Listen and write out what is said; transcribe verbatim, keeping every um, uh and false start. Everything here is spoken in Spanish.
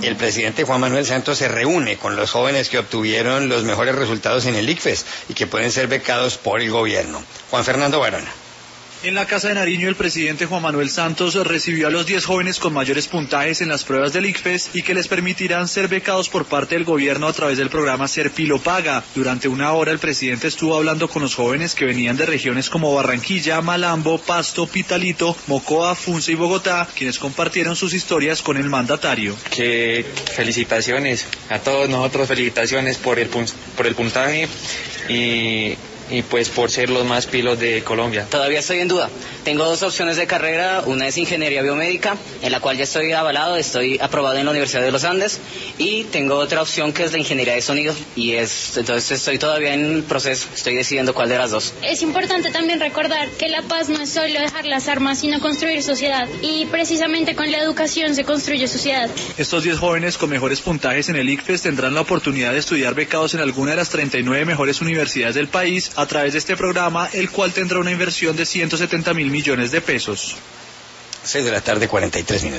el presidente Juan Manuel Santos se reúne con los jóvenes que obtuvieron los mejores resultados en el ICFES y que pueden ser becados por el gobierno. Juan Fernando Barona. En la Casa de Nariño, el presidente Juan Manuel Santos recibió a los diez jóvenes con mayores puntajes en las pruebas del ICFES y que les permitirán ser becados por parte del gobierno a través del programa Serpilo Paga. Durante una hora, el presidente estuvo hablando con los jóvenes que venían de regiones como Barranquilla, Malambo, Pasto, Pitalito, Mocoa, Funza y Bogotá, quienes compartieron sus historias con el mandatario. Que felicitaciones a todos nosotros, felicitaciones por el, por el puntaje y... y pues por ser los más pilos de Colombia. Todavía estoy en duda. Tengo dos opciones de carrera, una es ingeniería biomédica, en la cual ya estoy avalado, estoy aprobado en la Universidad de los Andes, y tengo otra opción que es la ingeniería de sonido, y es entonces estoy todavía en el proceso, estoy decidiendo cuál de las dos. Es importante también recordar que la paz no es solo dejar las armas, sino construir sociedad, y precisamente con la educación se construye sociedad. Estos diez jóvenes con mejores puntajes en el ICFES tendrán la oportunidad de estudiar becados en alguna de las treinta y nueve mejores universidades del país a través de este programa, el cual tendrá una inversión de ciento setenta mil millones de pesos. seis de la tarde, cuarenta y tres minutos.